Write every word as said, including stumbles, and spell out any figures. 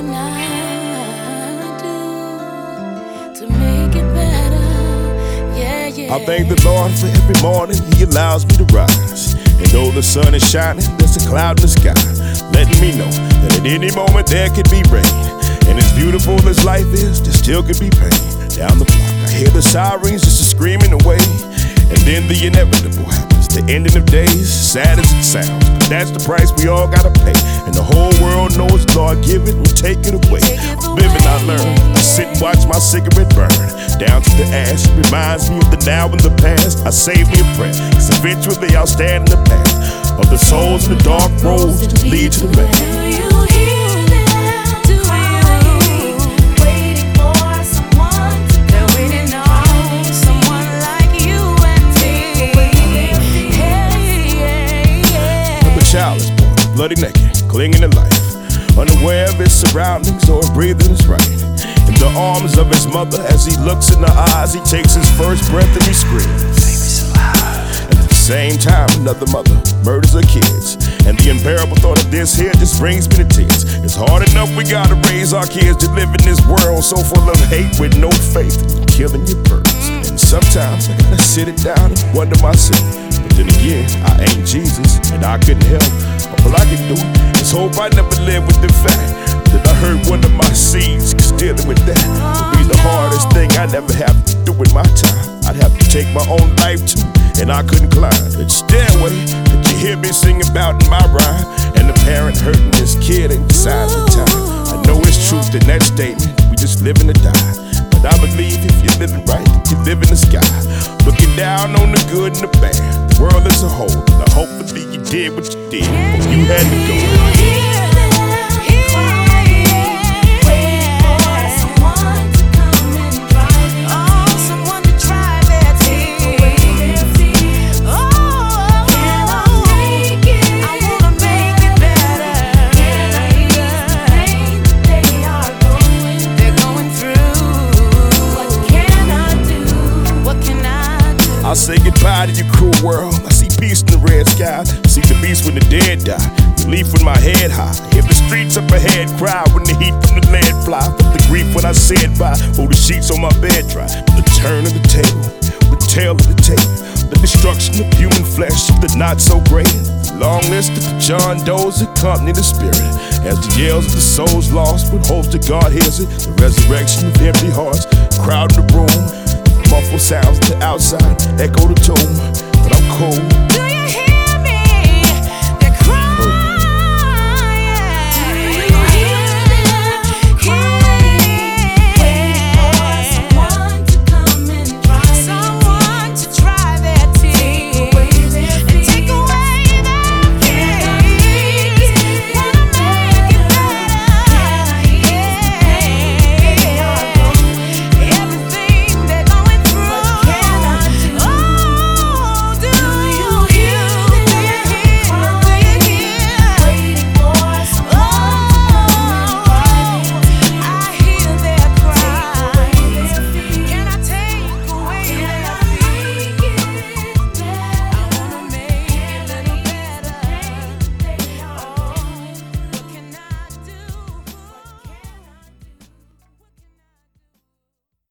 can I do to make it better? Yeah, yeah. I thank the Lord for every morning He allows me to rise. And though the sun is shining, there's a cloud in the sky, letting me know that at any moment there could be rain. And as beautiful as life is, there still could be pain. Down the block, I hear the sirens just a screaming away. And then the inevitable happens, the ending of days, sad as it sounds. But that's the price we all gotta pay. And the whole world knows Lord give it, will take it away. I'm living, I learn. I sit and watch my cigarette burn down to the ash. It reminds me of the now and the past. I save me a prayer, cause eventually I'll stand in the path of the souls in the dark roads that lead to the man. Child is born, bloody naked, clinging to life, unaware of his surroundings or breathing his right. In the arms of his mother, as he looks in her eyes, he takes his first breath and he screams. And at the same time, another mother murders her kids. And the unbearable thought of this here just brings me to tears. It's hard enough we gotta raise our kids to live in this world so full of hate with no faith, killing your birds. And sometimes I gotta sit it down and wonder myself. Then again, I ain't Jesus, and I couldn't help. All I can do is hope I never live with the fact that I hurt one of my seeds, cause dealing with that would be the hardest thing I never have to do in my time. I'd have to take my own life too, and I couldn't climb the stairway that you hear me sing about in my rhyme. And the parent hurting this kid ain't the sign of the time. I know it's truth in that statement, we just living to die. But I believe if you're living right, you live in the sky, looking down on the good and the bad, the world as a whole. Now hopefully you did what you did before you had to go. I say goodbye to your cruel world. I see peace in the red sky. I see the beast when the dead die. Relief with my head high. Hear the streets up ahead cry when the heat from the lead fly. But the grief when I said bye. Oh, the sheets on my bed dry. The turn of the table, the tail of the tape, the destruction of human flesh, the not so great. The long list of the John Does accompany the spirit as the yells of the souls lost with hopes that God hears it. The resurrection of empty hearts, crowd in the room. Muffled sounds to the outside, echo the tomb, but I'm cold.